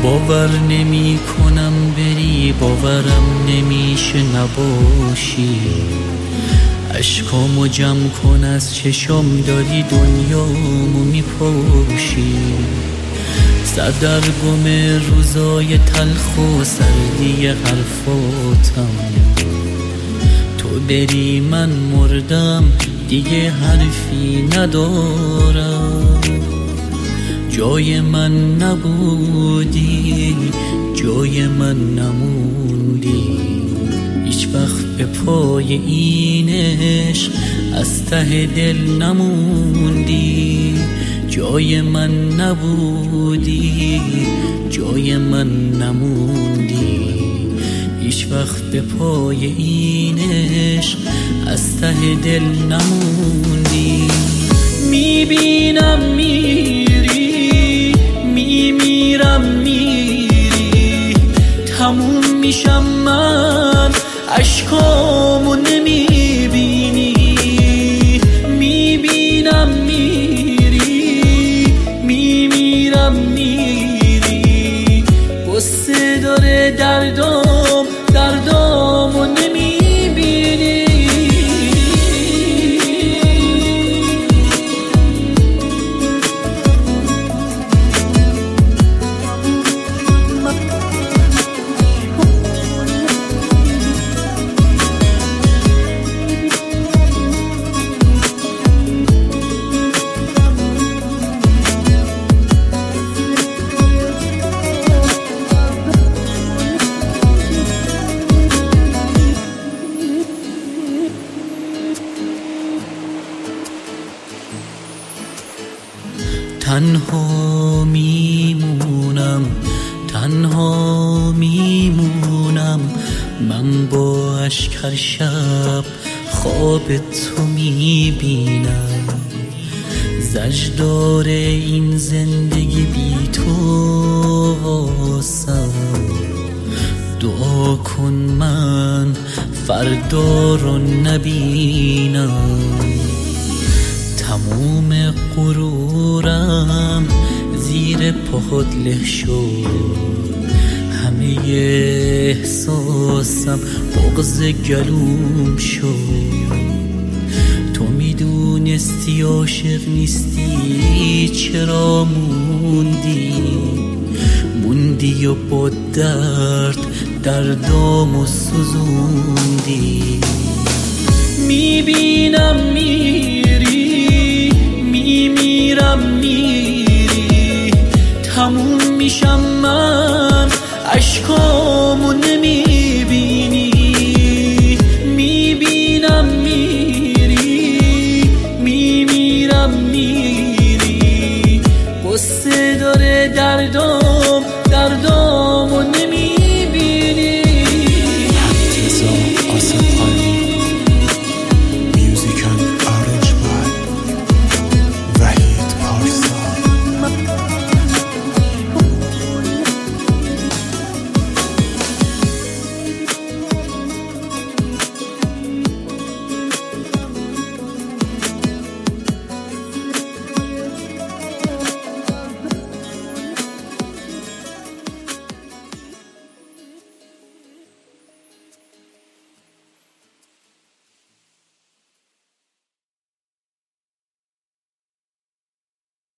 باور نمی کنم بری، باورم نمیشه نباشی. اشکامو جمع کن از چشم، داری دنیامو میپوشی. سردرگم روزای تلخ و سردی حرفاتم، تو بری من مردم دیگه حرفی ندارم. جای من نبودی، جای من نموندی، هیچ وقت به پای این عشق از ته دل نموندی. جای من نبودی، جای من نموندی، هیچ وقت به پای این عشق از ته دل نموندی. میبینم میری، میمیرم میری، تموم میشم من، اشکامو نمیبینی. میبینم میری، میمیرم میری، قصه داره دردام، دردامو نمیبینی. تنها میمونم، تنها میمونم، من با اشک هر شب خواب تو میبینم. زجردار این زندگی بی تو واسم، دعا کن من فردا رو نبینم. تموم غرورم زیر پاهات له شد، همه احساسم بغض گلوم شد. تو میدونستی عاشق نیستی، چرا موندی؟ موندی و با درد دردامو سوزوندی. میبینم میری، میمیرم میری، تموم میشم من، اشکامو نمیبینی. میبینم میری، میمیرم میری، قصه داره دردام، دردام